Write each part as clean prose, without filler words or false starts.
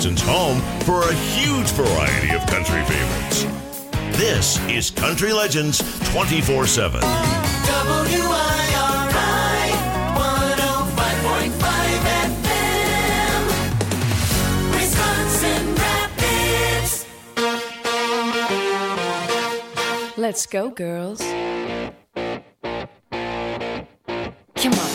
Wisconsin's home for a huge variety of country favorites. This is Country Legends 24/7. WIRI 105.5 FM, Wisconsin Rapids. Let's go, girls. Come on.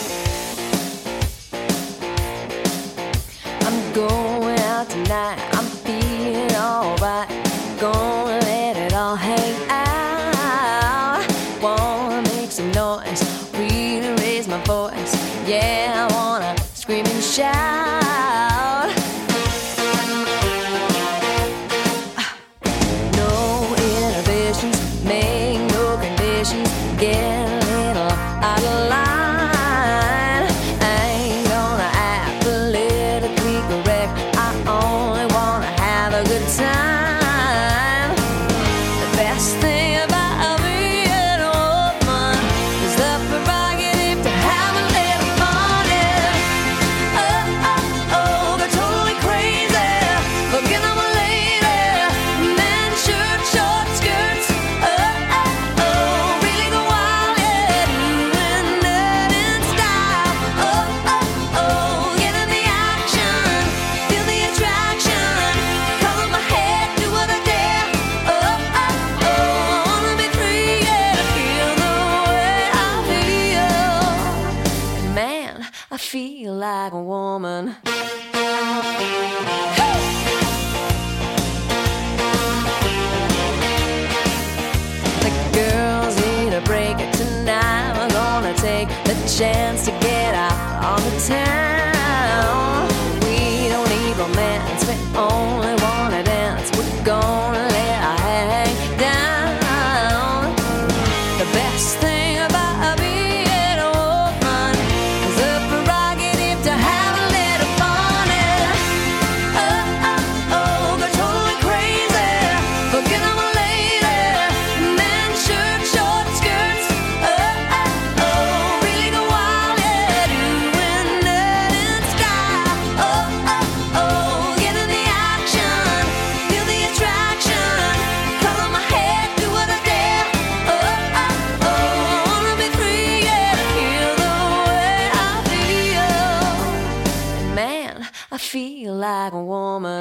I'm going out tonight. I'm feeling alright. Gonna let it all hang out. Wanna make some noise, really raise my voice. Yeah, I wanna scream and shout. No inhibitions, make no conditions. Get a little out of line. I ain't gonna act politically correct. I only wanna have a good time. The best thing about being a woman is the prerogative to have a little fun. Yeah. Oh, oh, oh, they're totally crazy. Forget I'm a lady. Men, shirt, short skirts. Oh, oh, oh, really go wild, yeah. Doing that in style. Oh, oh, oh, get in the action. Feel the attraction. Color my head, do what I dare. Oh, oh, oh, I wanna be free, yeah. Feel the way I feel. Man, I feel like a woman. The girls need a break tonight. We're gonna take the chance to get out on the town. We don't need romance, we only wanna dance. We're gonna let our hang down. The best thing about being a woman is the prerogative to have a little fun. Yeah. Oh, oh, oh, they're totally crazy. Forget I'm a lady. Men, shirt, short skirts. Oh, oh, oh, really go wild, yeah. Doing that in style. Oh, oh, oh, get in the action. Feel the attraction. Color my head, do what I dare. Oh, oh, oh, I wanna be free, yeah. Feel the way I feel. Man, I feel like a woman.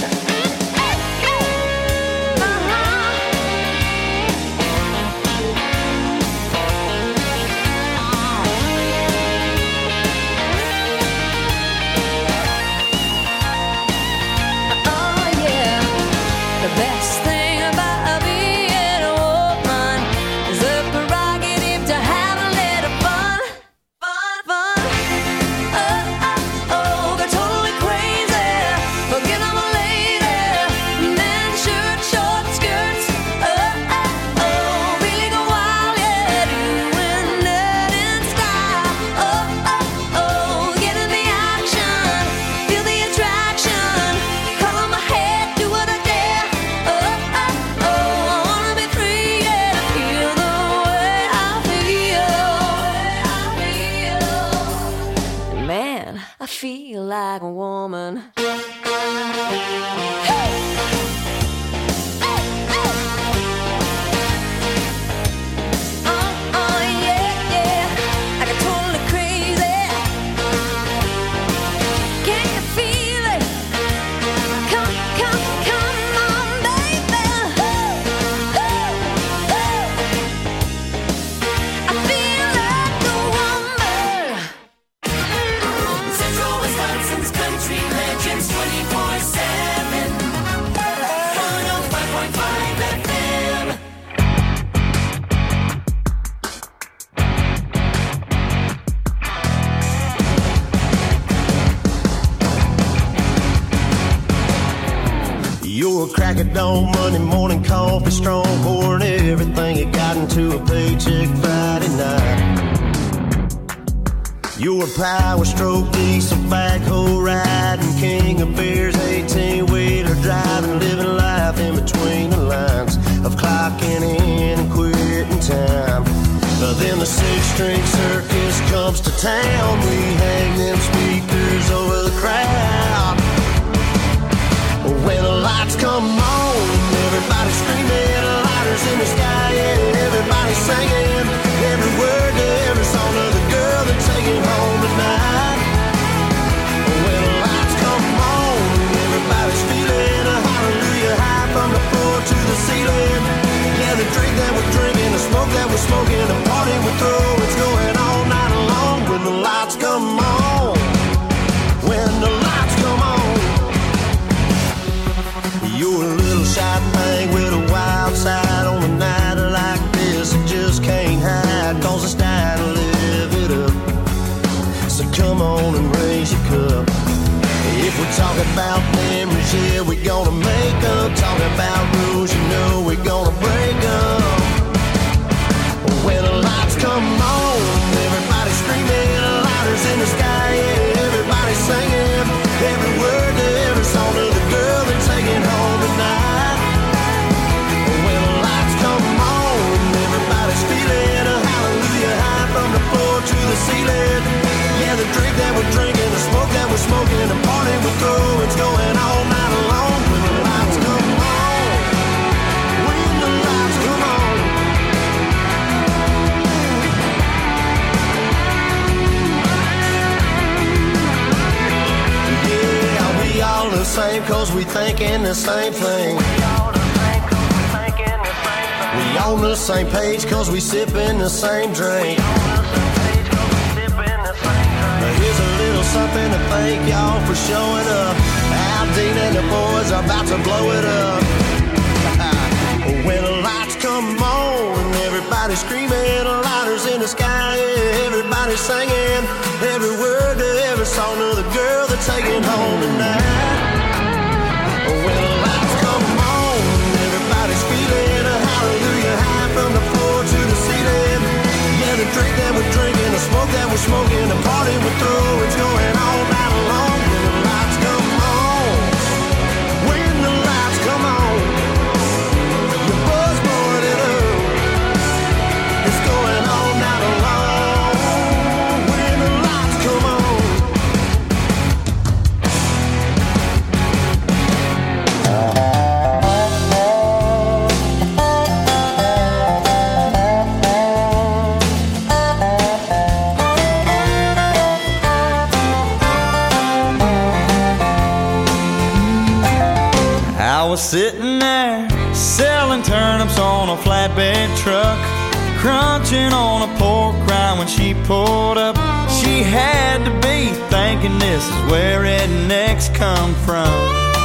Oh yeah, the best thing about being a woman is the prerogative to have a little fun, fun, fun. Oh, oh, oh, they're totally crazy. Forget I'm a lady. Men, shirt, short skirts. Oh, oh, oh, really go wild, yeah. Doing that in style. Oh, oh, oh, get in the action. Feel the attraction. Color my head, do what I dare. Oh, oh, oh, I wanna be free, yeah. Feel the way I feel. Man, I feel like a woman. Oh, yeah, yeah. I got totally crazy. Can you feel it? Come, come, come on, baby. I feel like a woman. Central Wisconsin's Country Legends 24/7, 105.5 FM. You're a crack of dawn, Monday morning coffee, strong, pouring everything you got into a paycheck Friday night. You're a power stroke, diesel backhoe riding, king of beers, 18-wheeler driving, living life in between the lines of clocking in and quitting time. But then the six-string circus comes to town, we hang them speakers over the crowd. come on, everybody screaming, lighters in the sky, yeah, everybody singing every word to every song of the girl they're taking home tonight. When the lights come on, everybody's feeling a hallelujah high from the floor to the ceiling. Yeah, the drink that we're drinking, the smoke that we're smoking, the party we're through, it's going all night long. When the lights come on, when the lights come on, you're a little shy thing with a wild side on a night like this. It just can't hide, cause it's time to live it up. So come on and raise your cup. If we're talking about memories, yeah, we're gonna make up. Talking about rules, you know we're gonna break up. When the lights come on, everybody's screaming, lighters in the sky, yeah, everybody's singing every word to every song of the girl they're taking home tonight. When the lights come on, everybody's feeling a hallelujah high from the floor to the ceiling. Yeah, the drink that we're drinking, the smoke that we're smoking, the party we're through, it's going all night long. When the lights come on, when the lights come on. Yeah, we all the same cause we thinking the same thing. We on the same page cause we sipping the same drink. Here's a little something to thank y'all for showing up. Al Dean and the boys are about to blow it up. When the lights come on, everybody's screaming, lighters in the sky, yeah, everybody's singing every word to every song of the girl they're taking home tonight. When the lights come on, everybody's feeling a hallelujah high from the floor to the ceiling. Yeah, the drink that we're drinking, the smoke that we're smoking, the party we're through, it's going all night long. When the lights come on, when the lights come on, your buzz blowing it up, it's going all night long. When the lights come on. I was sitting there selling turnips on a flatbed truck, crunching on a pork rind when she pulled up. She had to be thinking this is where rednecks come from.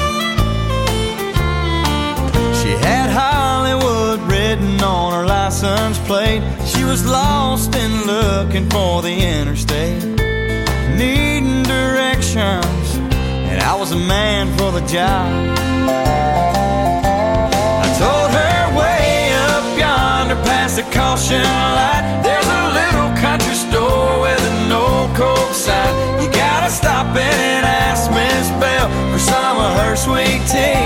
She had Hollywood written on her license plate. She was lost and looking for the interstate, needing directions, and I was a man for the job. I told her way up yonder past the caution light, there's a little country store with an old Coke sign. You gotta stop in and ask Miss Bell for some of her sweet tea.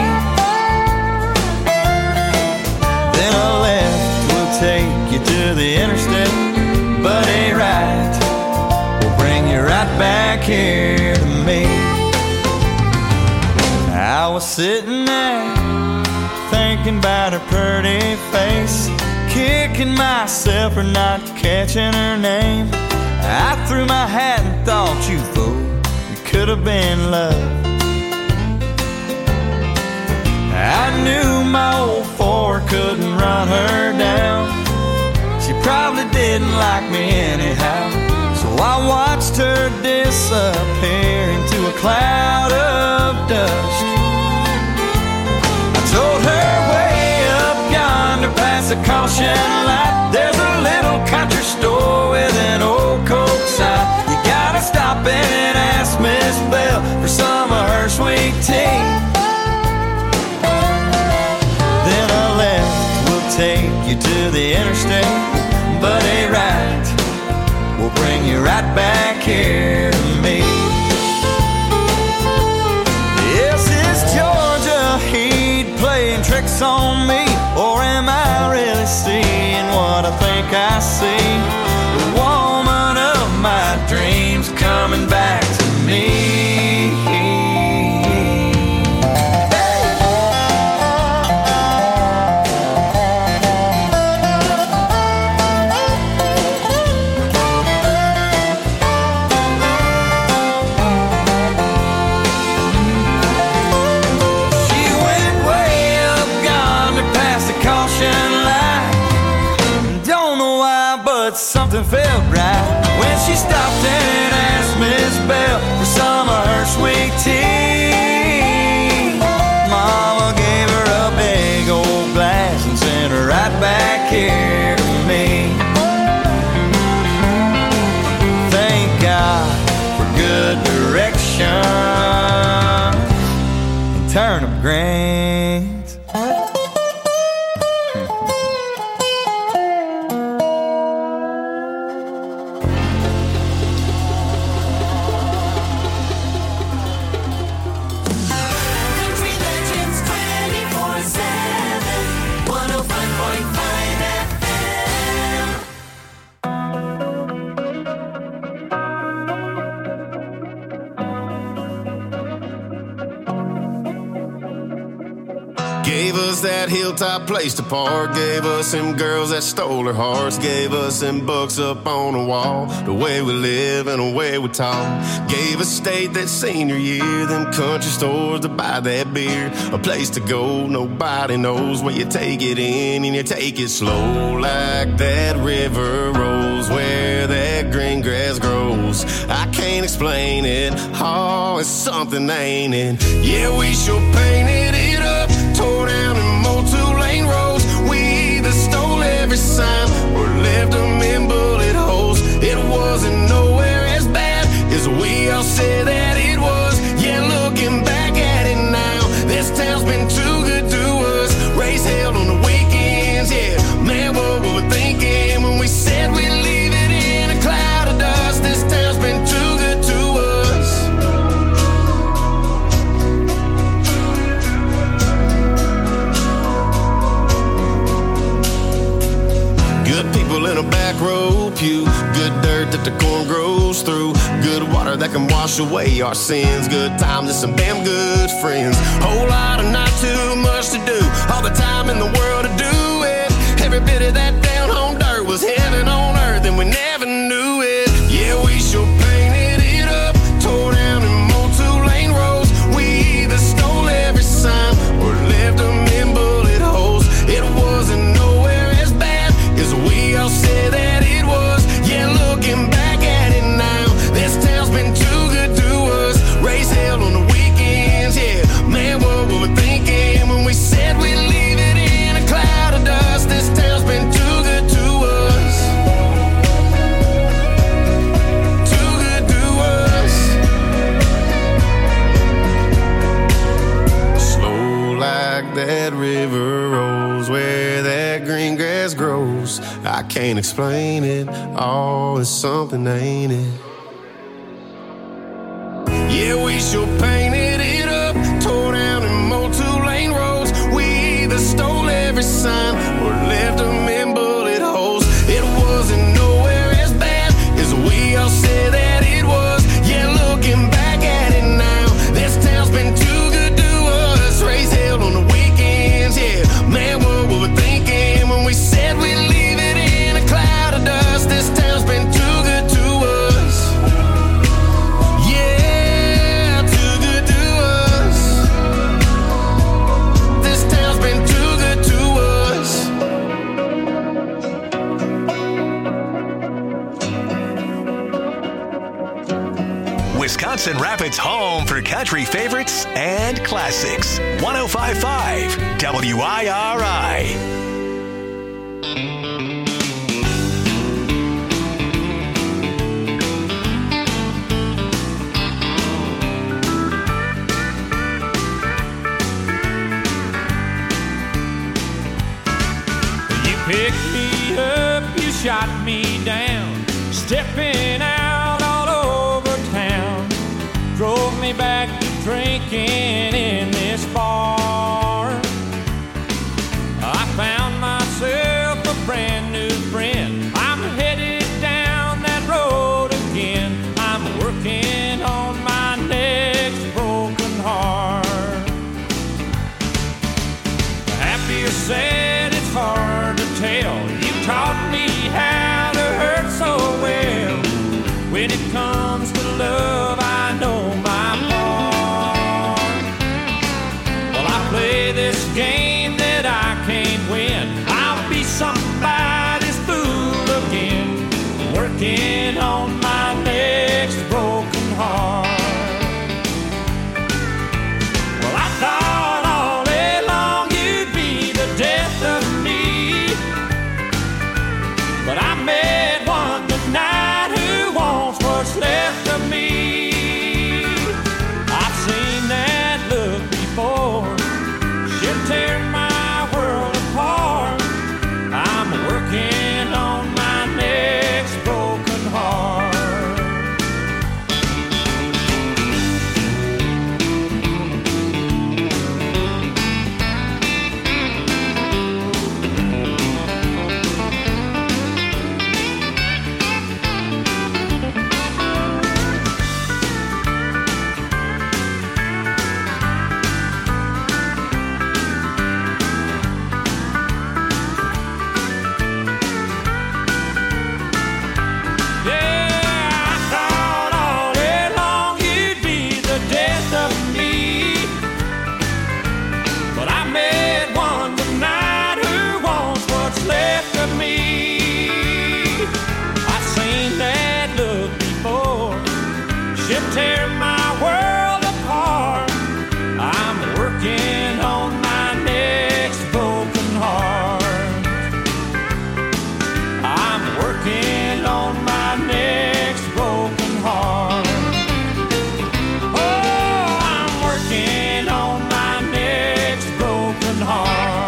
Then a left will take you to the interstate, but a right will bring you right back here to me. I was sitting there thinking about her pretty face, kicking myself for not catching her name. I threw my hat and thought, you fool, it could have been love. I knew my old Ford couldn't run her down. She probably didn't like me anyhow, so I watched her disappear into a cloud of dust. I told her way up yonder past the caution light, there's a little country store with an old Coke sign. You gotta stop in and ask Miss Bell for some of her sweet tea. Then a left will take you to the interstate, but a right will bring you right back here to me. Yes, it's Georgia heat playing tricks on me, or am I really seeing what I think I see? The woman of my dreams coming back to me. Hey! something felt right when she stopped and asked Miss Bell for some of her sweet tea. Mama gave her a big old glass and sent her right back here to me. Thank God for good direction and turnip greens. Country Legends 24/7, 105.5 FM. Gave us that hilltop place to park. Gave us them girls that stole our hearts. Gave us them books up on the wall. The way we live and the way we talk. Gave us state that senior year. Them country stores to buy that beer. A place to go, nobody knows. Where you take it in and you take it slow. Like that river rolls where that green grass grows. I can't explain it. Oh, it's something, ain't it? Yeah, we sure painted it up. Tore down and mowed 2-lane roads. We either stole every sign or left them in bullet holes. It wasn't nowhere as bad as we all said that it was. Yeah, looking back at it now, this town's been too good to us. Race held on the weekends, yeah. Man, what were we thinking when we said we'd leave it in a cloud of dust? This town's been too good to us. Good people in a back row pew. Good dirt that the corn grows through. Good water that can wash away our sins. Good times and some damn good friends. Whole lot of not too much to do. All the time in the world to do it. Every bit of that down home dirt was heaven on earth and we never knew it. Yeah, we sure painted it up. Tore down and mowed 2-lane roads. We either stole every sign or left them in bullet holes. It wasn't nowhere as bad as we all said that it was. Yeah, looking back at it now, this town's been too good to us. Race held on the weekends, yeah. Man, what were we thinking when we said we'd leave it in a cloud of dust? This town's been too good to us. Too good to us. Slow like that river rolls where that green grass grows. I can't explain it. Oh, it's something, ain't it? Yeah, we sure painted it up. Tore down and mowed 2-lane roads. We either stole every sign or left them in bullet holes. It wasn't nowhere as bad as we all said that it was. Yeah, looking back at it now, this town's been too good to us. Race held on the weekends, yeah. Man, what were we thinking when we said we'd leave it in a cloud of dust? This town's been too good to us. Yeah, too good to us. This town's been too good to us. Wisconsin Rapids' home for country favorites and classics. 105.5 WIRI. You picked me up, you shot me down, stepping out all over town. Drove me back to drinking in this bar. I found myself a brand new friend. I'm headed down that road again. I'm working on my next broken heart. Happy or sad, it's hard to tell. You taught me how to hurt so well. When it comes to love, I know my part. Well, I play this game that I can't win. I'll be somebody's fool again. working on my next broken heart. Well, I thought all day long you'd be the death of me, but I met one tonight who wants what's left of me. I've seen that look before. She'll tear my world apart. I'm working on my next broken heart. Tear my world apart. I'm working on my next broken heart. I'm working on my next broken heart. Oh, I'm working on my next broken heart.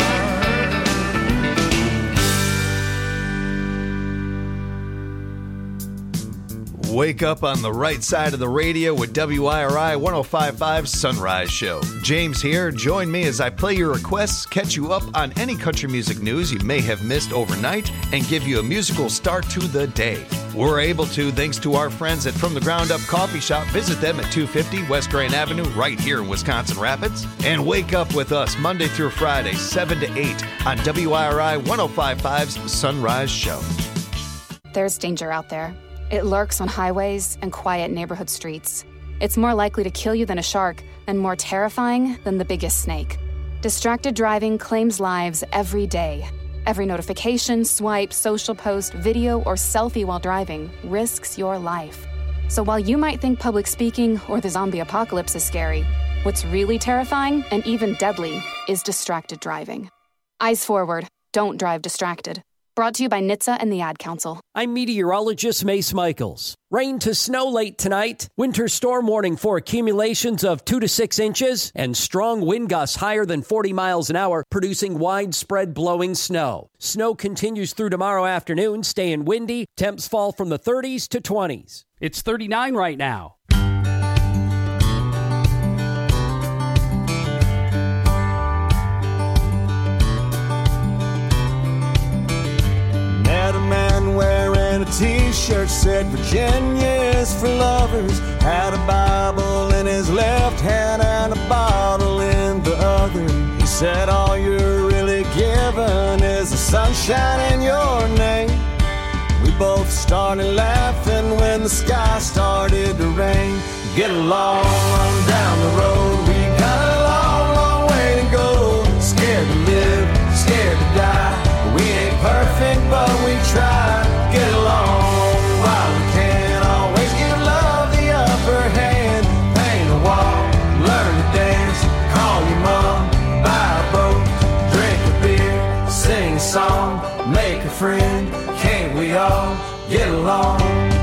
Wake up on the right side of the radio with WIRI 105.5 Sunrise Show. James here. Join me as I play your requests, catch you up on any country music news you may have missed overnight, and give you a musical start to the day. We're able to thanks to our friends at From the Ground Up Coffee Shop. Visit them at 250 West Grand Avenue right here in Wisconsin Rapids. And wake up with us Monday through Friday, 7 to 8 on WIRI 105.5's Sunrise Show. There's danger out there. It lurks on highways and quiet neighborhood streets. It's more likely to kill you than a shark, and more terrifying than the biggest snake. Distracted driving claims lives every day. Every notification, swipe, social post, video, or selfie while driving risks your life. So while you might think public speaking or the zombie apocalypse is scary, what's really terrifying and even deadly is distracted driving. Eyes forward. Don't drive distracted. Brought to you by NHTSA and the Ad Council. I'm meteorologist Mace Michaels. Rain to snow late tonight. Winter storm warning for accumulations of 2 to 6 inches and strong wind gusts higher than 40 miles an hour, producing widespread blowing snow. Snow continues through tomorrow afternoon, staying windy. Temps fall from the 30s to 20s. It's 39 right now. Met a man wearing a t-shirt said Virginia's for lovers. Had a Bible in his left hand and a bottle in the other. He said all you're really given is the sunshine in your name. We both started laughing when the sky started to rain. Get along on down the road. We got a long, long way to go. Scared to live, scared to die. We ain't perfect, but we try. Get along while we can. Always give love the upper hand. Paint a wall, learn to dance. Call your mom, buy a boat, drink a beer, sing a song, make a friend. Can't we all get along?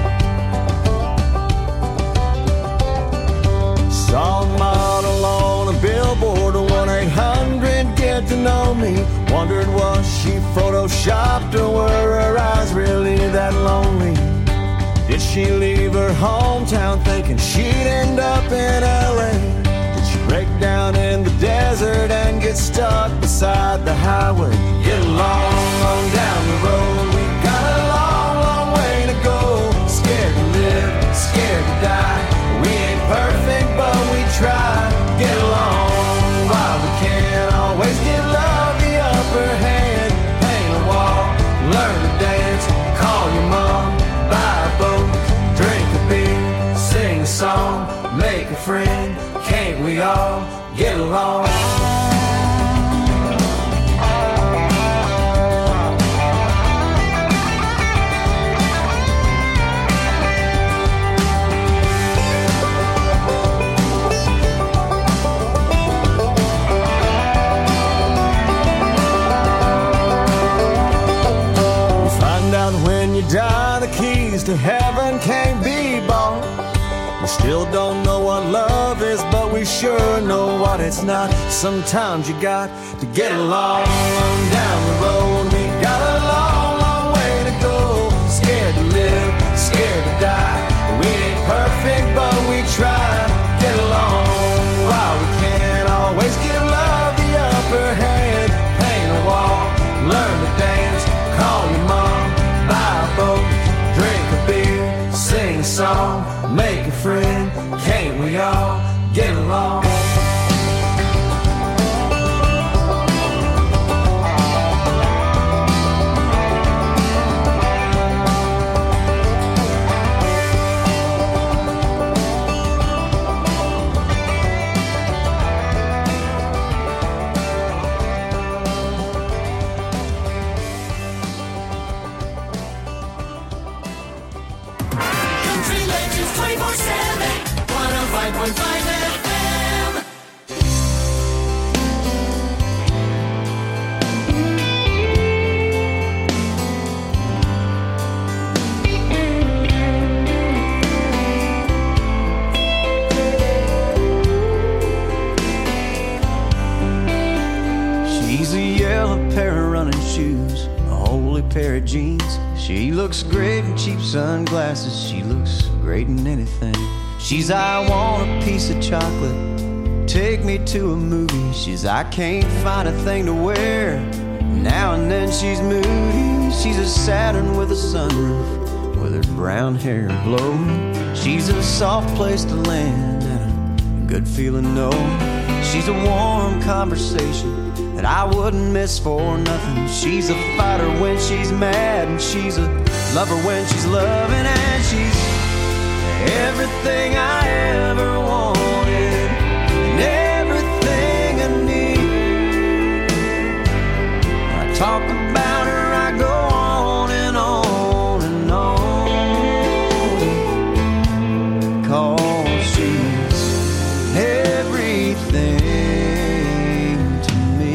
Saw a model on a billboard, 1-800 get to know me. Wondered was she photoshopped or were her eyes really that lonely? Did she leave her hometown thinking she'd end up in LA? Did she break down in the desert and get stuck beside the highway? Get along on down the road. We got a long, long way to go. Scared to live, scared to die. We ain't perfect, but we try. Get along while we can. Always give love the upper hand. Paint a wall, learn to dance. Call your mom, buy a boat, drink a beer, sing a song, make a friend. Can't we all get along? to heaven can't be bought. We still don't know what love is, but we sure know what it's not. Sometimes you got to get along down the road. We got a long, long way to go. Scared to live, scared to die. We ain't perfect, but we try. Get along while we can. Always give love the upper hand. Paint a wall, learn to dance. Call your mom, buy a boat, drink a beer, sing a song, make a friend. Can't we all get along? Country Legends 24/7, 105.5 FM. She's a yellow pair of running shoes, a holy pair of jeans. She looks great in cheap sunglasses. She looks great in anything. She's I want a piece of chocolate, take me to a movie. She's I can't find a thing to wear. Now and then she's moody. She's a Saturn with a sunroof, with her brown hair blowing. She's a soft place to land and a good feeling no. She's a warm conversation that I wouldn't miss for nothing. She's a fighter when she's mad, and she's a lover when she's loving, and she's everything I ever wanted and everything I need. When I talk about her, I go on and on and on, 'cause she's everything to me.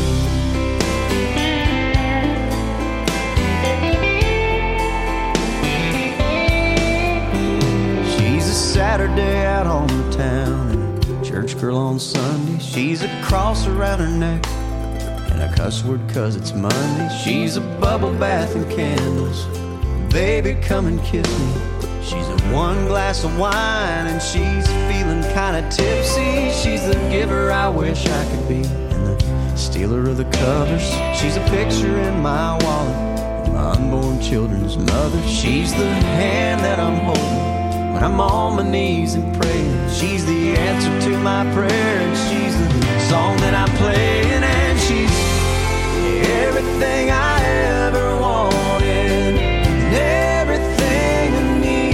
She's a Saturday out on the town and a church girl on Sunday. She's a cross around her neck and a cuss word 'cause it's Monday. She's a bubble bath and candles. Baby, come and kiss me. She's a one glass of wine and she's feeling kinda tipsy. She's the giver I wish I could be and the stealer of the covers. She's a picture in my wallet, my unborn children's mother. She's the hand that I'm holding when I'm on my knees and praying. She's the answer to my prayer, and she's the song that I'm playing, and she's everything I ever wanted and everything I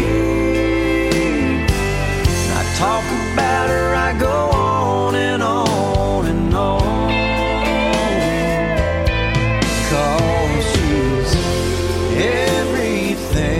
need. When I talk about her, I go on and on and on, 'cause she's everything.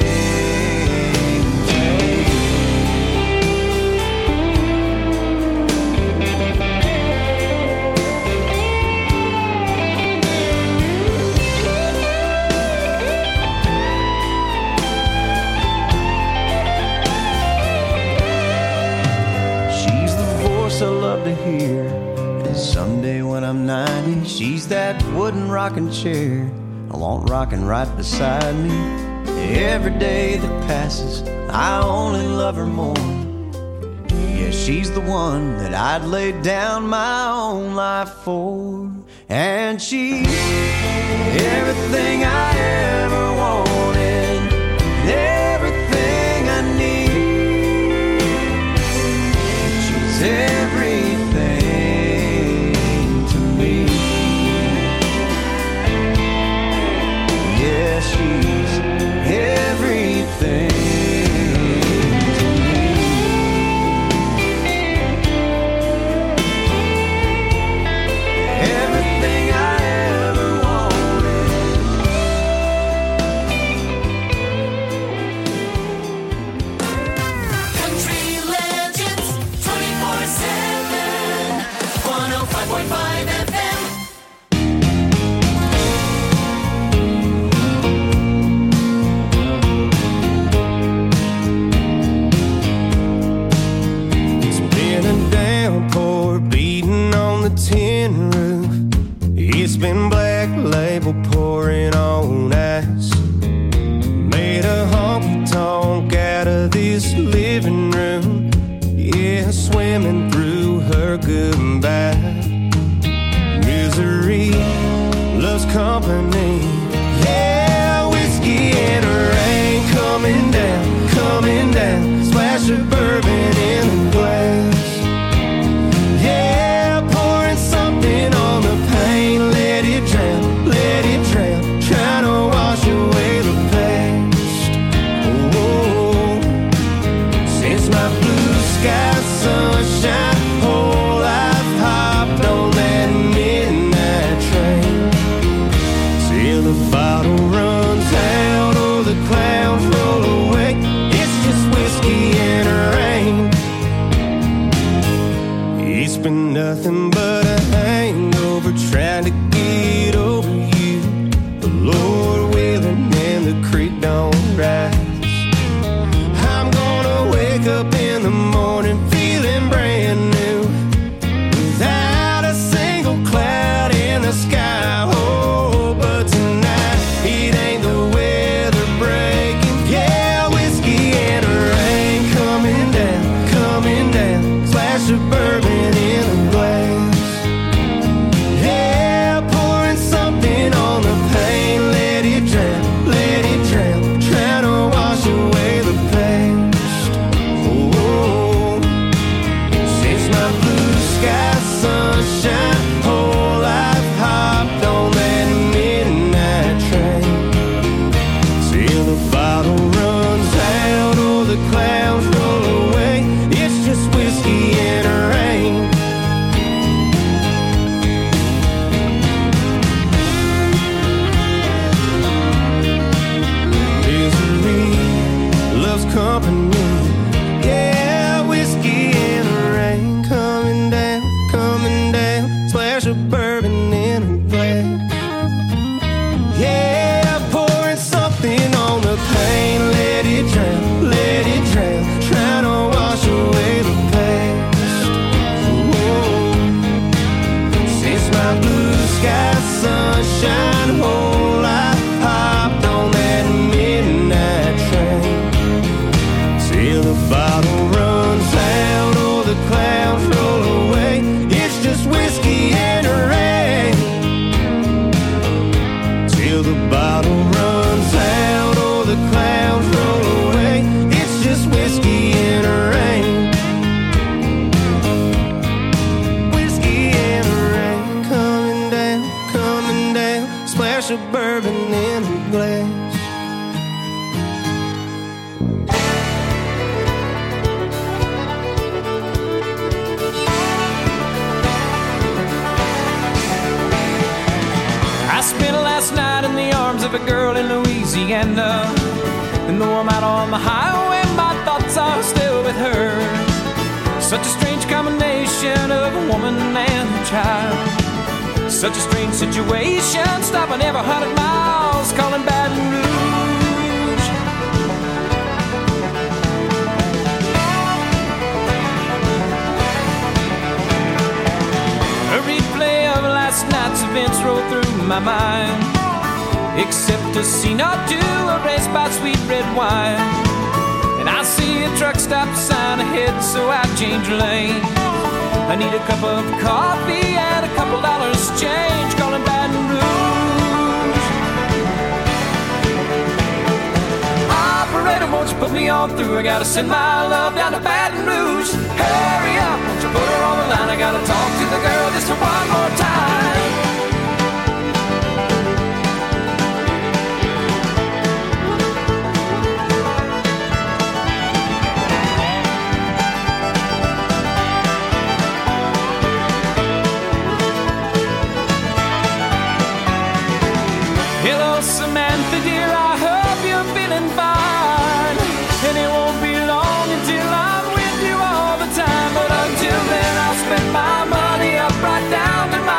I love to hear. And someday when I'm 90, she's that wooden rocking chair I want rocking right beside me. Every day that passes, I only love her more. Yeah, she's the one that I'd lay down my own life for. And she's everything I ever wanted, everything I need. She's everything to me. Yeah, she's everything to me. Everything I ever wanted. It's been Black Label pouring on ice. Made a honky-tonk out of this living room. Yeah, swimming through her goodbye. Misery loves company. Yeah, whiskey and rain coming down, coming down. Splash of bourbon in the glass. Yeah, pouring something on the pain. Let it drown, let it drown. Trying to wash away the past. Oh, since my blue sky sunshine, whole life hopped on that midnight train. Till the bottle runs out or the clouds roll away. It's just whiskey and rain. It's been nothing but a hangover trying to get over you. The Lord willing and the creek don't rise. I'm gonna wake up in the morning feeling brand new, without a single cloud in the sky. Oh, but tonight it ain't the weather breaking. Yeah, whiskey and rain coming down, coming down. Splash of bourbon in a glass. Yeah, pouring something on the pain. Let it drown, let it drown. Trying to wash away the past. Oh, since my blue sky sunshine, whole life hopped on that midnight train. Till the bottle runs out or the clouds roll away. It's just whiskey and rain. Misery loves company. Yeah, whiskey and rain coming down, coming down. Splash of bourbon in a glass. Yeah, pouring something on the pain. Let it drown, let it drown. Trying to wash away the past. Oh, since my blue sky sunshine, whole life hopped on that midnight train. Till the bottle runs out or the clouds roll away. It's just whiskey and rain. Till the bottle runs out or the clouds roll away. It's just whiskey and rain. Whiskey and rain coming down, coming down. Splash of bourbon in a glass. I spent last night in the arms of a girl in Louisiana, and though I'm out on the highway, my thoughts are still with her. Such a strange combination of a woman and a child. Such a strange situation, stopping every 100 miles, calling Baton Rouge. A replay of last night's events roll through my mind, except a scene or two erased by sweet red wine. And I see a truck stop sign ahead, so I change lane. I need a cup of coffee and a couple dollars change, calling Baton Rouge. Operator, won't you put me on through? I gotta send my love down to Baton Rouge. Hurry up, won't you put her on the line? I gotta talk to the girl just one more time. Hello, Samantha, dear, I hope you're feeling fine. And it won't be long until I'm with you all the time. But until then, I'll spend my money up right down to my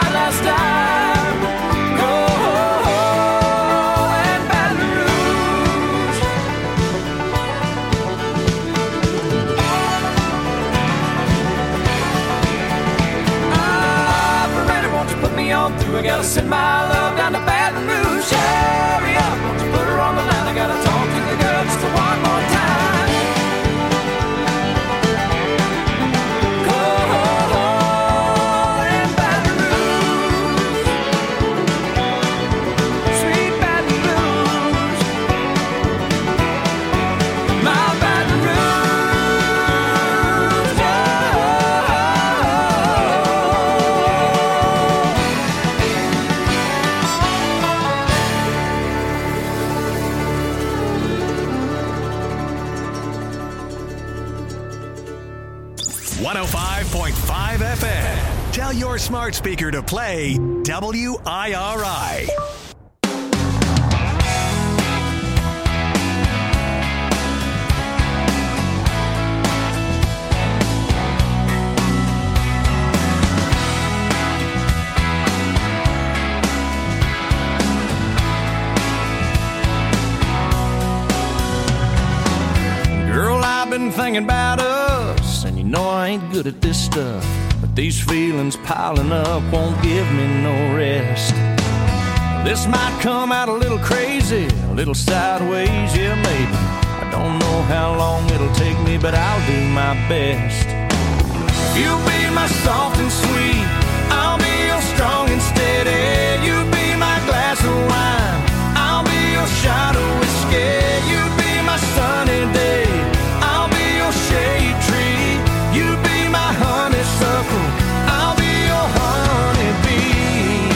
on through. I gotta send my love down to Baton Rouge. Hurry up, won't you put her on the line? I gotta talk to the girl just one more time. Tell your smart speaker to play WIRI. Girl, I've been thinking about us, and you know I ain't good at this stuff. But these feelings piling up won't give me no rest. This might come out a little crazy, a little sideways, yeah, maybe. I don't know how long it'll take me, but I'll do my best. You'll be my soft and sweet, I'll be your strong and steady. You be my glass of wine, I'll be your shot of whiskey. You be my sunny day, I'll be your shade tree. You be my honeysuckle, I'll be your honeybee.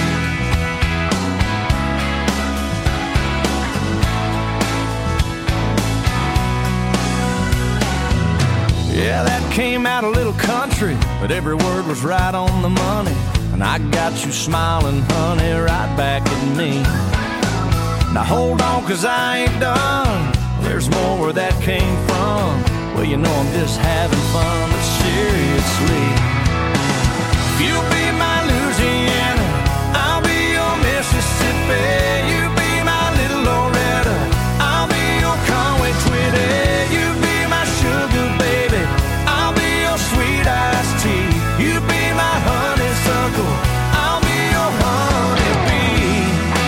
Yeah, that came out a little country, but every word was right on the money. And I got you smiling, honey, right back at me. Now hold on, 'cause I ain't done. There's more where that came from. Well, you know I'm just having fun, but seriously. You'll be my Louisiana, I'll be your Mississippi. You be my little Loretta, I'll be your Conway Twitty. You be my sugar baby, I'll be your sweet iced tea. You be my honeysuckle, I'll be your honeybee.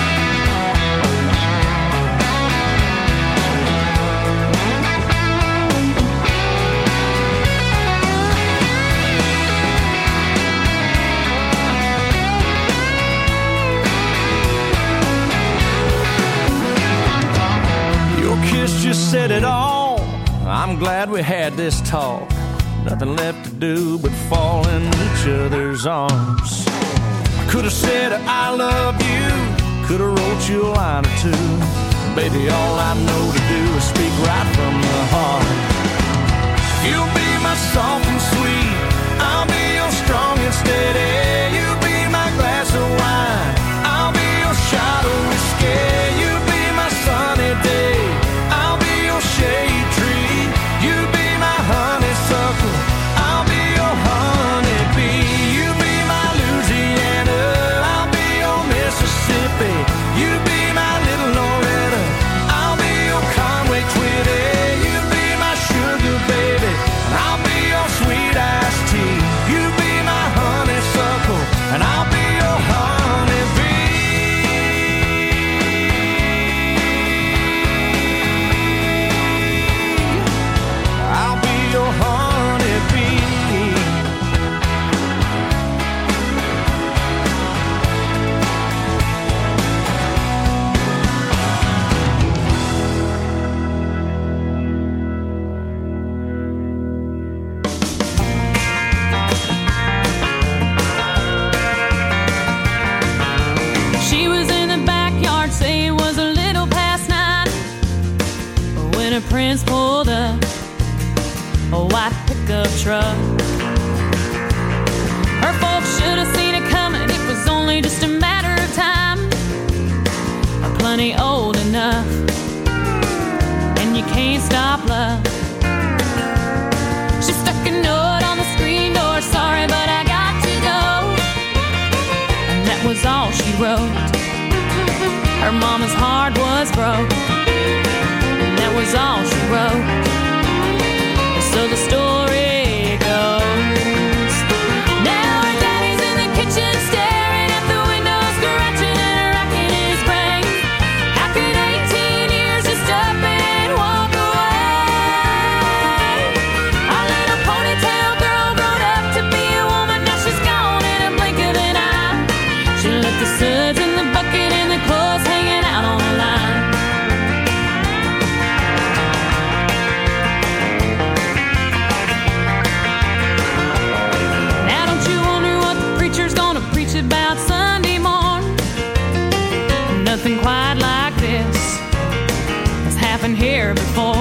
Your kiss just said it all. I'm glad we had this talk. Nothing left to do but fall in each other's arms. I could have said I love you, could have wrote you a line or two. Baby, all I know to do is speak right from the heart. You'll be my soft and sweet, I'll be your strong and steady. You be my glass of wine, I'll be your shot of whiskey. You be my sunny day, I'll be your shade tree. You be my honeysuckle, I'll be your honeybee. You be my Louisiana, I'll be your Mississippi. You be my little Loretta, I'll be your Conway Twitty. You be my sugar baby, and I'll be your sweet iced tea. You be my honeysuckle, and I'll be your honeybee. I'll be your honeybee. She was in the backyard, say it was a little past 9, when her prince pulled up a white pickup truck. Her folks should have seen it coming, it was only just a matter of time. Plenty old enough, and you can't stop love. She stuck a note on the screen door, sorry but I got to go. And that was all she wrote. Her mama's heart was broke, and that was all she wrote. So the story goes, now her daddy's in the kitchen staring at the window nothing quite like this has happened here before.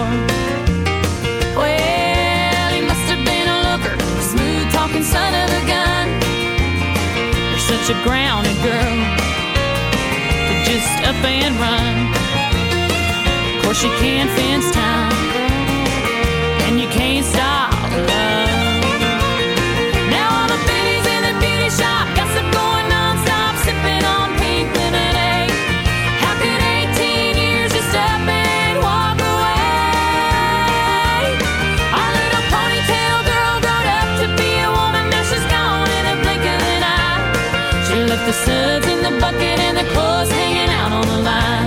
Well, he must have been a looker, smooth talking son of a gun. You're such a grounded girl to just up and run. Of course you can't fence time, and you can't stop love. Now all the biddies in the beauty shop gossip going non-stop, sipping on pink lemonade. How could 18 years just up and walk away? Our little ponytail girl growed up to be a woman, now she's gone in a blink of an eye. She left the suds in the bucket and the clothes hanging out on the line.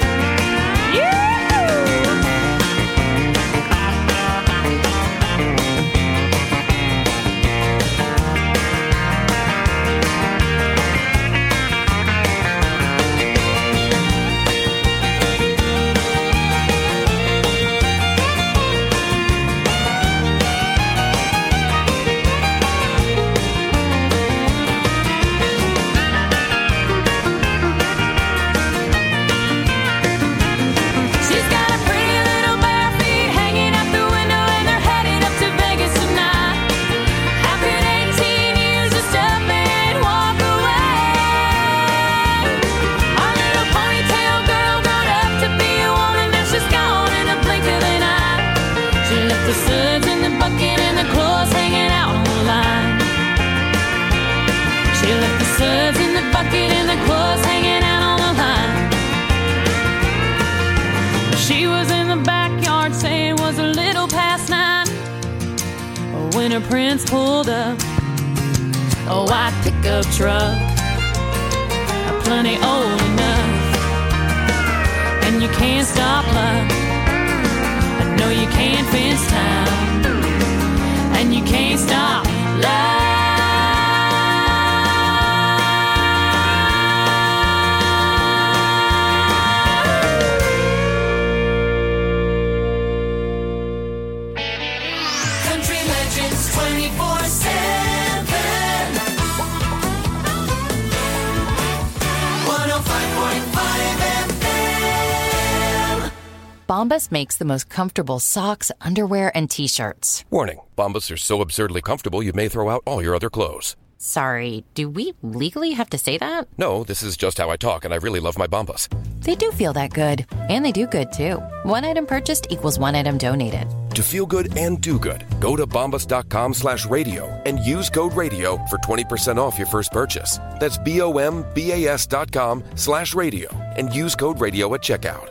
When her prince pulled up a white pickup truck, plenty old enough, and you can't stop love. I know you can't fence time, and you can't stop love. Country Legends 24/7. 105.5 FM. Bombas makes the most comfortable socks, underwear, and T-shirts. Warning, Bombas are so absurdly comfortable you may throw out all your other clothes. Sorry, do we legally have to say that? No, this is just how I talk, and I really love my Bombas. They do feel that good. And they do good, too. One item purchased equals one item donated. To feel good and do good, go to bombas.com/radio and use code radio for 20% off your first purchase. That's BOMBAS.com/radio and use code radio at checkout.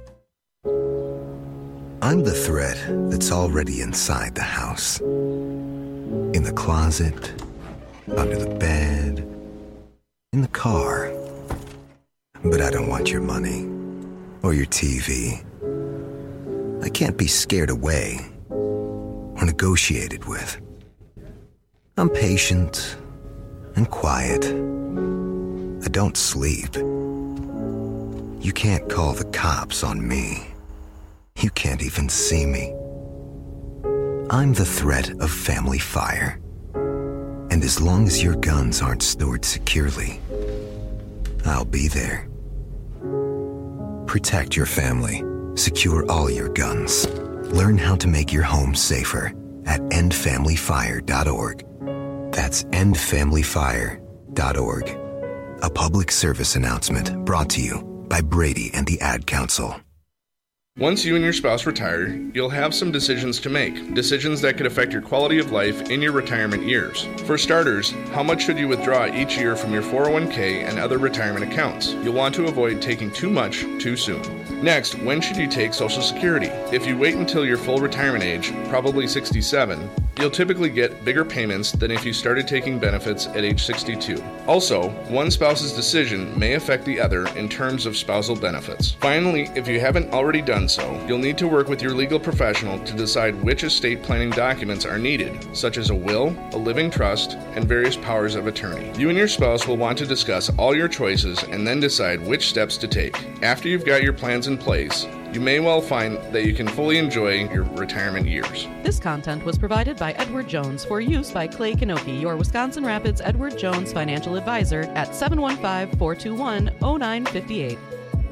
I'm the threat that's already inside the house. In the closet, under the bed, in the car. But I don't want your money or your TV. I can't be scared away or negotiated with. I'm patient and quiet. I don't sleep. You can't call the cops on me. You can't even see me. I'm the threat of family fire. And as long as your guns aren't stored securely, I'll be there. Protect your family. Secure all your guns. Learn how to make your home safer at endfamilyfire.org. That's endfamilyfire.org. A public service announcement brought to you by Brady and the Ad Council. Once you and your spouse retire, you'll have some decisions to make. Decisions that could affect your quality of life in your retirement years. For starters, how much should you withdraw each year from your 401k and other retirement accounts? You'll want to avoid taking too much too soon. Next, when should you take Social Security? If you wait until your full retirement age, probably 67, you'll typically get bigger payments than if you started taking benefits at age 62. Also, one spouse's decision may affect the other in terms of spousal benefits. Finally, if you haven't already done so, you'll need to work with your legal professional to decide which estate planning documents are needed, such as a will, a living trust, and various powers of attorney. You and your spouse will want to discuss all your choices and then decide which steps to take. After you've got your plans in place, you may well find that you can fully enjoy your retirement years. This content was provided by Edward Jones for use by Clay Kanoki, your Wisconsin Rapids Edward Jones financial advisor at 715-421-0958.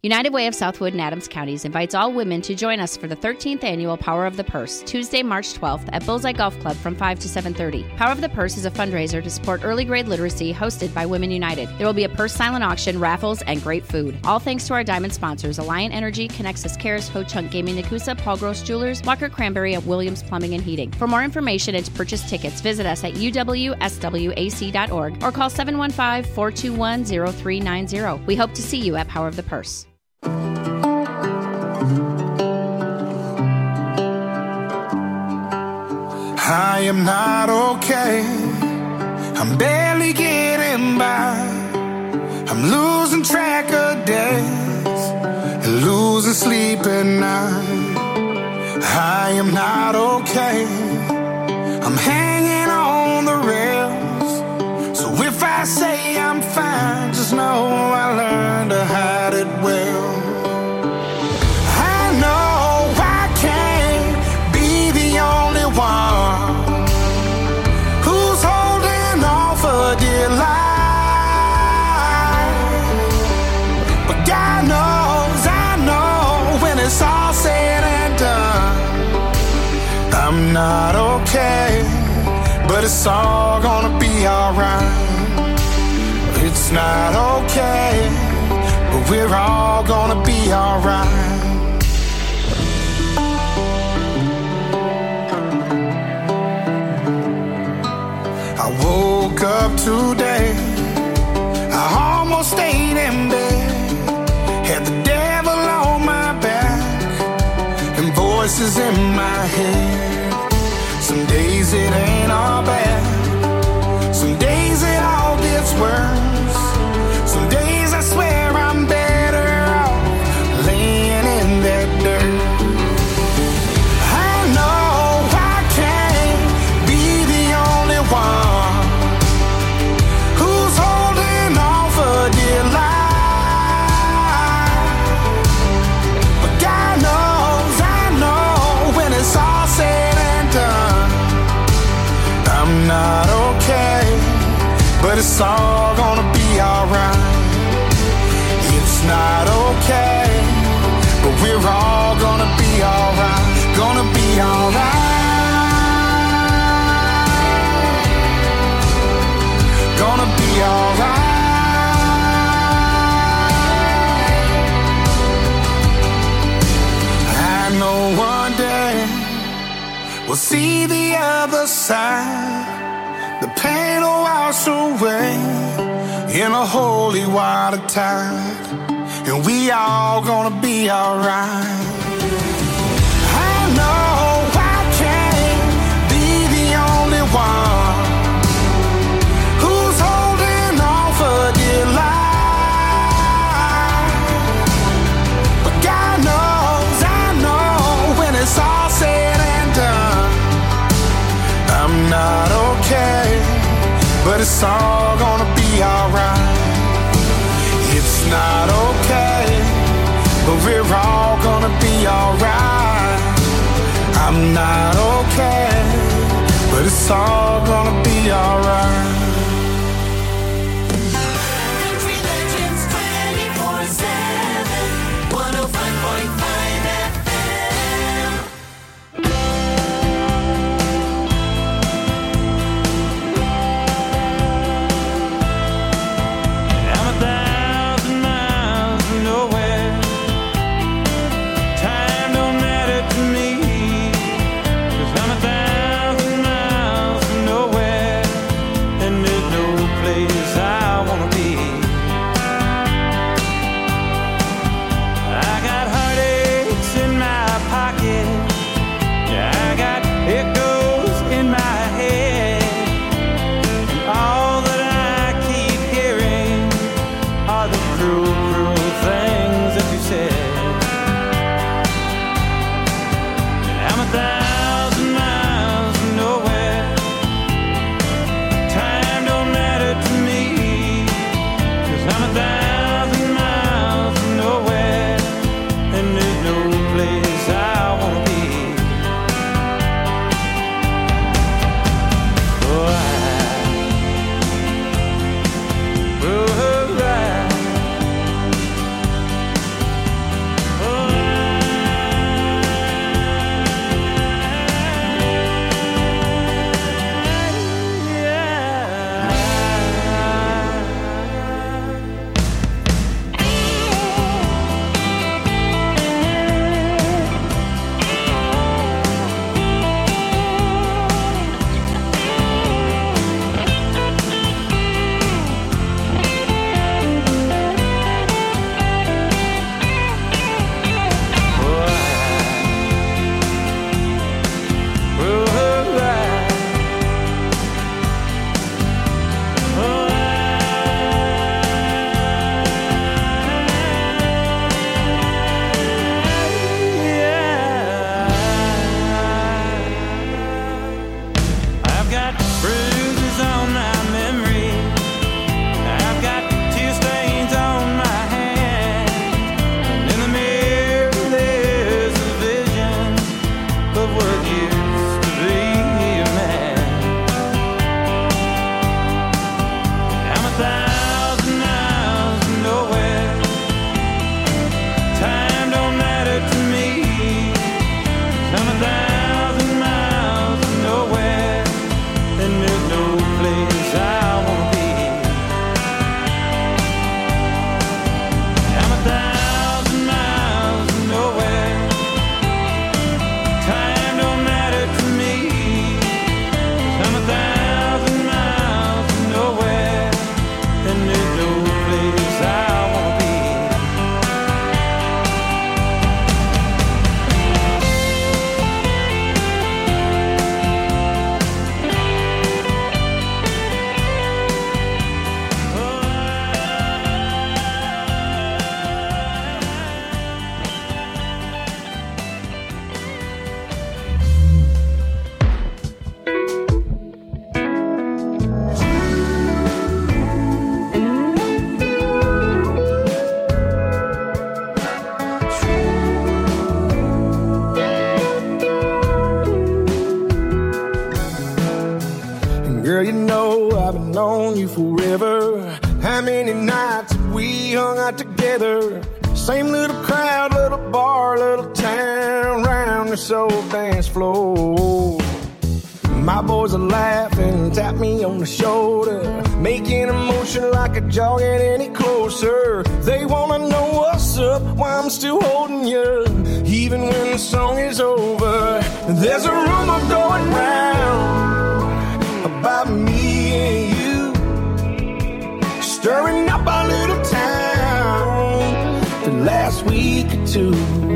United Way of Southwood and Adams Counties invites all women to join us for the 13th annual Power of the Purse, Tuesday, March 12th at Bullseye Golf Club from 5 to 7:30. Power of the Purse is a fundraiser to support early grade literacy hosted by Women United. There will be a purse silent auction, raffles, and great food. All thanks to our diamond sponsors, Alliant Energy, Connexus Cares, Ho Chunk Gaming Nakusa, Paul Gross Jewelers, Walker Cranberry, and Williams Plumbing and Heating. For more information and to purchase tickets, visit us at uwswac.org or call 715-421-0390. We hope to see you at Power of the Purse. I am not okay. I'm barely getting by. I'm losing track of days and losing sleep at night. I am not okay. I'm hanging on the rails. So if I say I'm fine, just know I learned to hide it well. I know I can't be the only one who's holding on for dear life. But God knows, I know when it's all said and done, I'm not okay, but it's all gonna be alright. It's not okay, but we're all gonna be alright. I woke up today, I almost stayed in bed, had the devil on my back and voices in my head. Some days it ain't all bad, some days it all gets worse. Some days I swear I'm better off laying in that dirt. I know I can't be the only one who's holding on for dear life. But God knows, I know when it's all said and done, I'm not okay, but it's all gonna be alright. It's not okay, but we're all gonna be alright. Gonna be alright. Gonna be alright. I know one day we'll see the other side. The pain will wash away in a holy water tide, and we all gonna be alright. I know I can't be the only one who's holding on for dear life. But God knows, I know when it's all said and done, I'm not okay, but it's all gonna be alright. It's not okay, but we're all gonna be alright. I'm not okay, but it's all gonna be alright. Country Legends 24/7, 105.5 FM. I'm 1,000 miles from nowhere. Time don't matter to me, 'cause I'm 1,000 miles from nowhere. And over. How many nights have we hung out together? Same little crowd, little bar, little town, round this old dance floor. My boys are laughing, tap me on the shoulder, making a motion like a jaw get any closer. They wanna know what's up, why I'm still holding you, even when the song is over. There's a rumor going round about me and you, stirring up our little town the last week or two.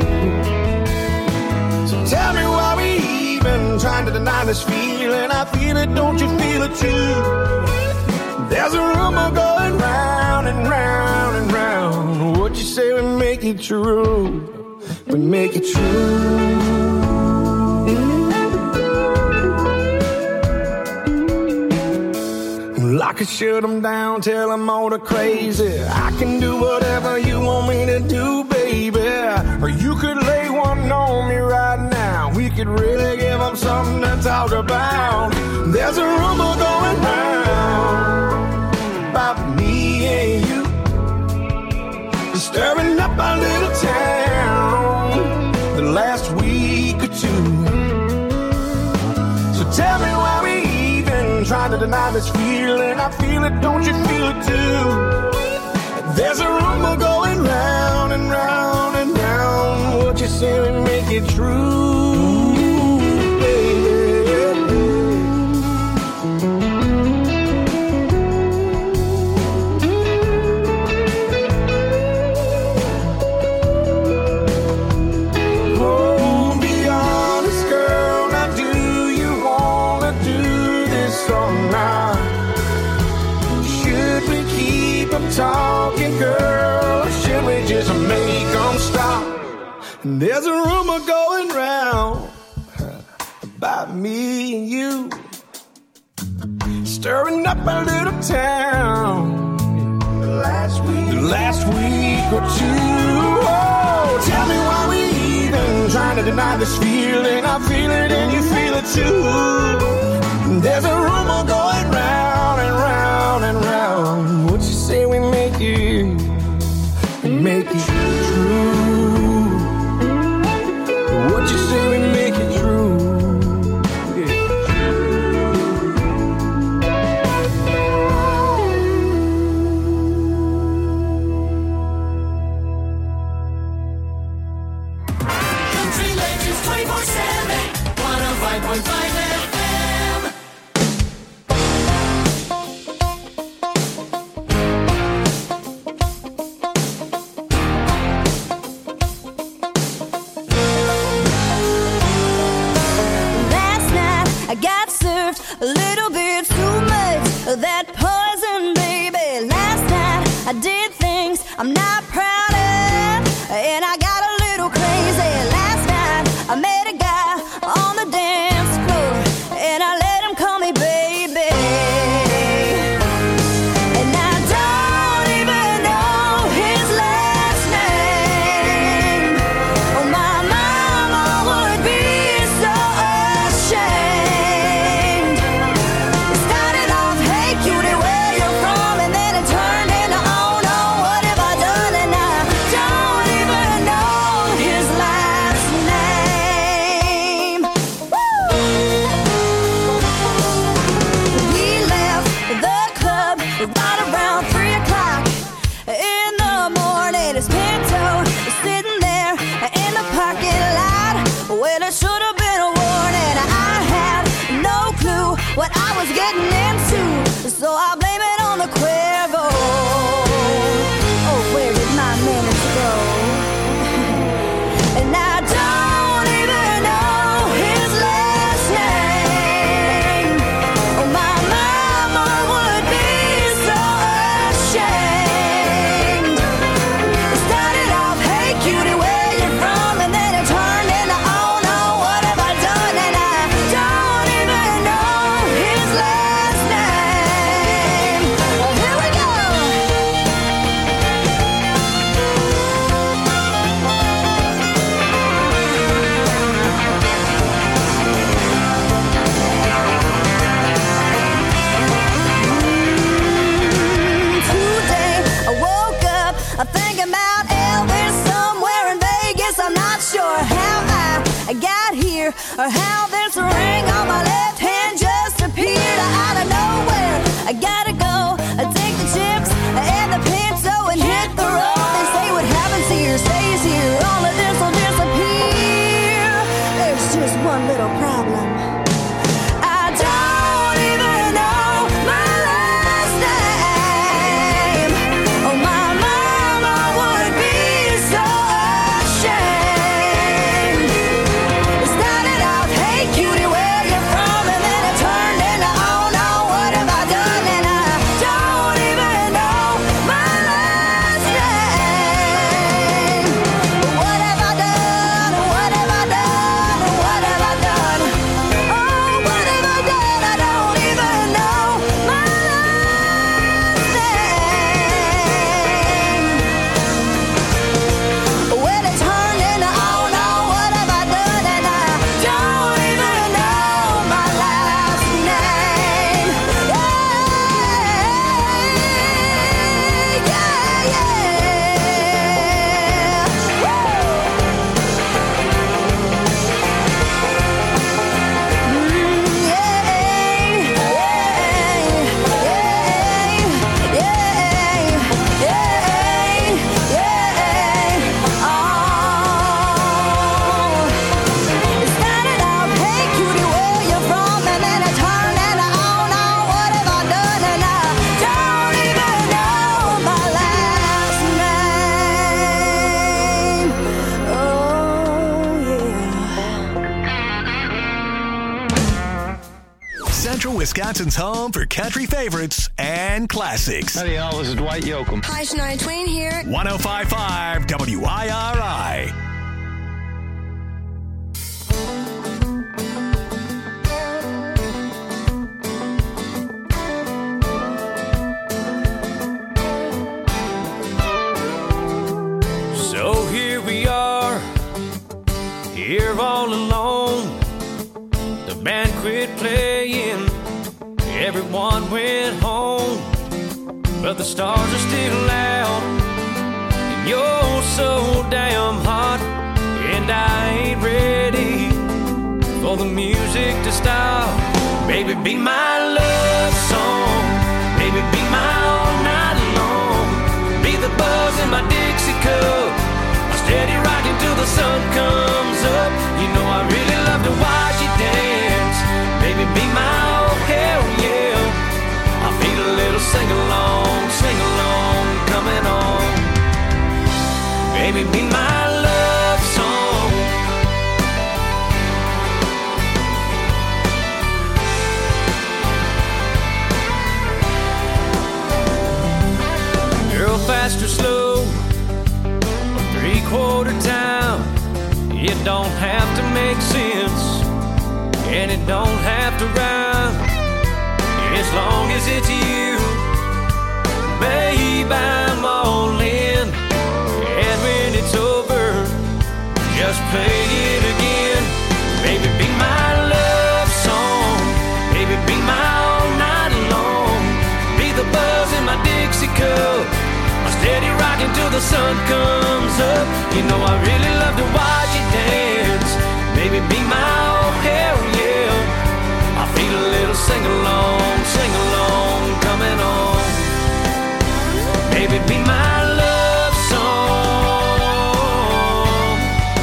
So tell me why we even trying to deny this feeling. I feel it, don't you feel it too? There's a rumor going round and round and round. What you say we make it true? We make it true. I could shut them down, tell them all the crazy. I can do whatever you want me to do, baby. Or you could lay one on me right now. We could really give them something to talk about. There's a rumor going round about me and you, stirring up our little town the last week or two. So tell me why we even trying to deny this feeling. I feel it, don't you feel it too? There's a rumor going round and round and round. What you say we make it true, baby. Oh, be honest, girl. Now, do you wanna do this or not? Should we keep them talking, girl, or should we just make them stop? And there's a rumor going round about me and you, stirring up a little town the last week or two. Oh, tell me why we even trying to deny this feeling. I feel it and you feel it too. There's a rumor going round and round and round. What you say we make it true? What you say we make it true? Country Legends 24/7, 105.5 FM. Last night I got served a little bit too much of that poison, baby. Last night I did things I'm not proud of, and I got a little crazy. Last night I met a guy on the dance floor, and I let him call me baby. And I don't even know his last name. Oh, my mama would be so ashamed. It started off, hey cutie, where you from? And then it turned into, oh no, what have I done? And I don't even know his last name. Woo! We left the club right around 3 o'clock in the morning. His Pinto was sitting there in the parking lot. Well, it should have been a warning. I had no clue what I was getting into, so I blame it on the Cuervo. Oh, where did my minutes go? And I don't even know his last name. Oh, my mama would be so ashamed. It started off, hey cutie, where you from? And then it turned into, oh no, what have I done? And I don't even know his last name. or how this ring on my left hand just appeared out of nowhere. I gotta go, take the chips and the pencil and hit the road. They say what happens here stays here, all of this will disappear. There's just one little problem. I don't even know my last name. Oh, my mama would be so ashamed. It started out, hey cutie, where you from? And then it turned into, oh no, what have I done? And I don't even know my last name. What have I done? What have I done? What have I done? Oh, what have I done? I don't even know my last name. When it turned into, oh no, what have I done? And I don't even know my last name. It started out, hey cutie, where you from? And then it turned into, oh no, what have I done? And I don't even know my last name. Oh yeah. Central Wisconsin's home for country favorites and classics. Howdy, y'all. This is Dwight Yoakam. Hi, Shania Twain here. 105.5 WIRI. So here we are, here all alone. The band quit playing, everyone went home. But the stars are still out, and you're so damn hot. And I ain't ready for the music to stop. Baby, be my love song. Baby, be my all night long. Be the buzz in my Dixie cup, my steady rocking till the sun comes up. You know I really love to watch you dance. Baby, be my oh hell yeah. I feel a little sing-along coming on. Baby, be my love song. Girl, fast or slow, three-quarter time. It don't have to make sense, and it don't have to rhyme. As long as it's you, babe, I'm all in. And when it's over, just play it again. Baby, be my love song. Baby, be my all night long. Be the buzz in my Dixie cup, my steady rocking till the sun comes up. You know I really love to watch you dance. Baby, be my oh hell yeah. I feel a little sing-along coming on. Baby, be my love song.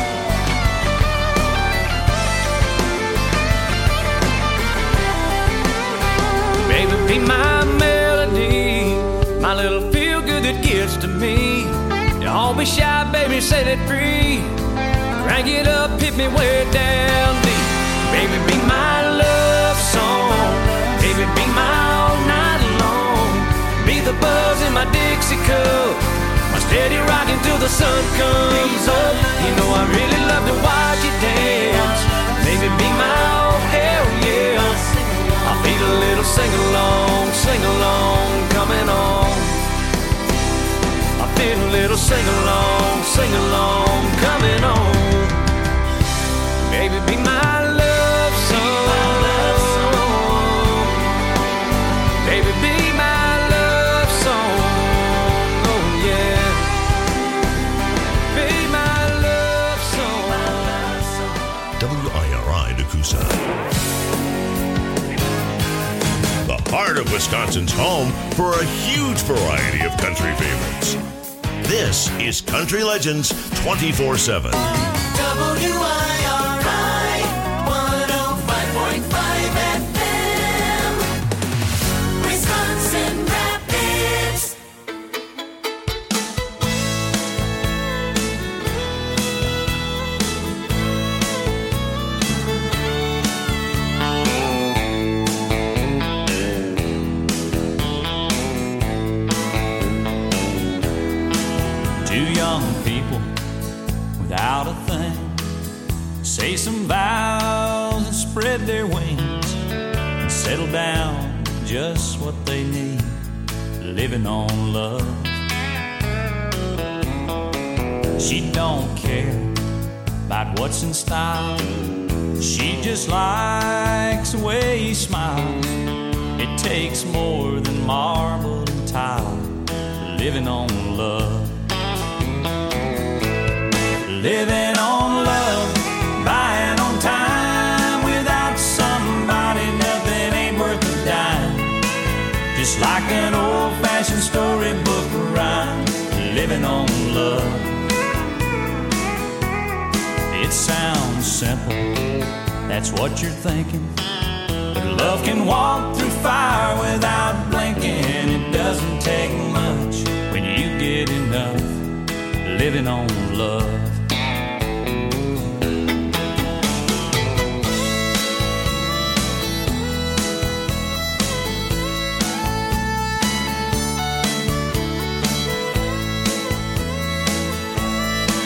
Baby, be my melody, my little feel-good that gets to me. Don't be shy, baby, set it free. Crank it up, hit me way down deep. Baby, be my love song. Baby, be my all night long. Be the buzz in my Dixie cup, my steady rocking till the sun comes up. You know I really love to watch you dance. Baby, be my oh hell yeah. I feel a little sing-along coming on. I feel a little sing-along coming on. Baby, be my love song. Baby, be my love song. Oh yeah. Be my love song. WIRI Wisconsin's home for a huge variety of country favorites. This is Country Legends 24/7. WIRI 105.5 FM, Wisconsin Rapids. Two young people without a thing say some vows and spread their wings and settle down just what they need, living on love. She don't care about what's in style, she just likes the way he smiles. It takes more than marble and tile, living on love. Living on love, buying on time. Without somebody, nothing ain't worth a dime. Just like an old-fashioned storybook rhyme, living on love. It sounds simple, that's what you're thinking. But love can walk through fire without blinking. It doesn't take much when you get enough, living on love.